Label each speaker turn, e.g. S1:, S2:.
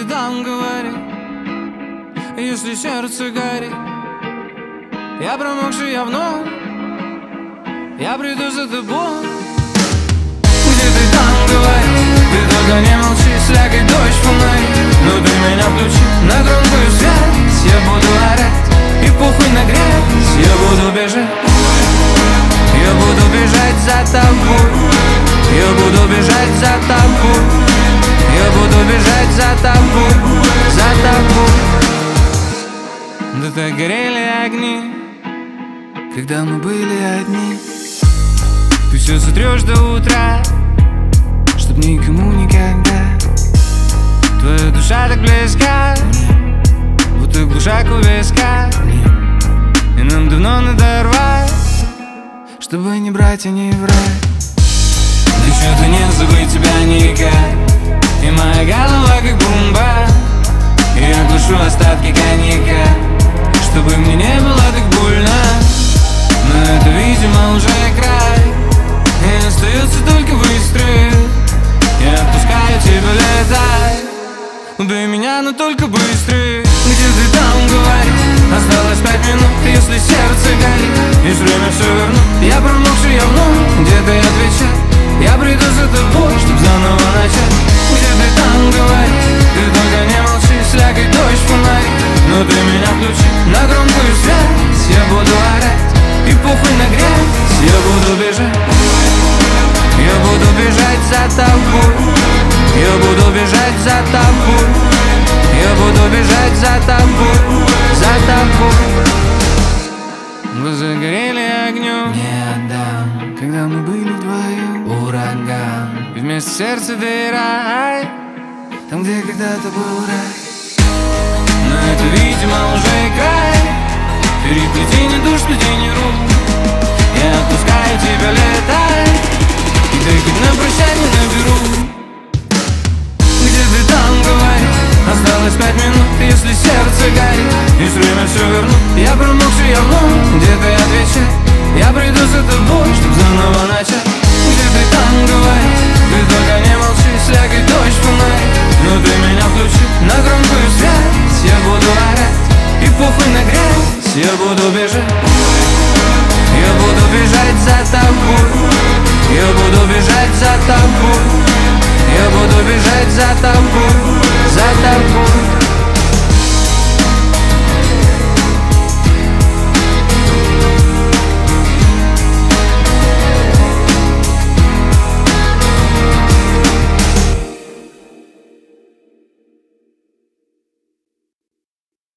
S1: там говори, если сердце горит. Я промокший, я вновь, я приду за тобой. Где ты там говори, ты только не молчи, слякай дождь фонари. Но ты меня включи на громкую связь, я буду орать и похуй на грязь. Я буду бежать, я буду бежать за тобой. Я буду бежать за тобой. Я буду бежать за тобой, за тобой. Да так горели огни, когда мы были одни. Ты все сотрешь до утра, чтоб никому никогда. Твоя душа так близка, будто глушак у виска. И нам давно надо рвать, чтобы не брать и не врать. Да что-то не забыть тебя никак. И моя голова как бомба, и я глушу остатки коньяка, чтобы мне не было так больно. Но это, видимо, уже край, и остается только выстрел. Я отпускаю тебя, летай. Убей меня, но только быстрее. Где ты там, говори, осталось 5 минут, если сердце горит. Есть время все вернуть. Я промокший, я вновь, где-то я отвечаю. Я приду за тобой, чтоб заново начать. Где ты там, говори, ты только не молчи, слякай дождь фонари. Но ты меня включи на громкую связь. Я буду орать и похуй на грязь. Я буду бежать, я буду бежать за тобой. Я буду бежать за тобой. Я буду бежать за тобой, за тобой. Глаза горели огнем, не отдам, когда мы были вдвоем. Ураган, и вместо сердца дыра, там, где когда-то был рай. Но это, видимо, уже край. Переплетение душ, плетение рук. Я отпускаю тебя, летай. И ты хоть на прощание наберу. Где ты там, говори, осталось 5 минут, если сердце горит. Есть время все вернуть. Я промокший, я вновь, где-то я отвечаю. Я приду за тобой, чтоб заново начать. Где ты там, говори, ты только не молчи, слякай дождь фонари. Но ты меня включи на громкую связь. Я буду орать и похуй на грязь. Я буду бежать, я буду бежать за тобой. Я буду бежать за тобой. Я буду бежать за тобой.